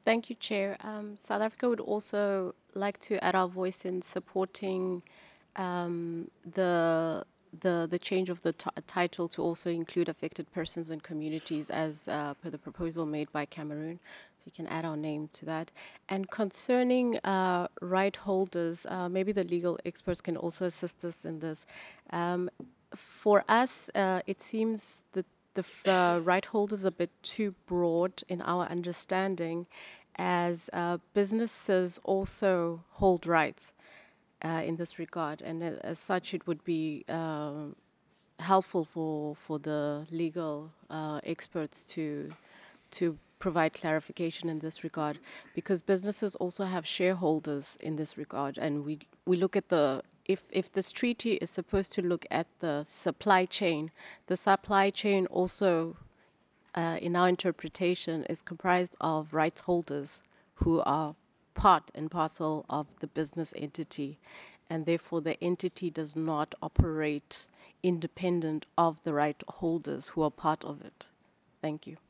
Thank you, Chair. South Africa would also like to add our voice in supporting um, the the change of the title to also include affected persons and communities as per the proposal made by Cameroon. So you can add our name to that. And concerning right holders, maybe the legal experts can also assist us in this. Um, for us, it seems that the right holder is a bit too broad in our understanding, as businesses also hold rights in this regard, and as such, it would be helpful for the legal experts to provide clarification in this regard, because businesses also have shareholders in this regard, and we look at the if this treaty is supposed to look at the supply chain also in our interpretation, is comprised of rights holders who are part and parcel of the business entity, and therefore the entity does not operate independent of the right holders who are part of it. Thank you.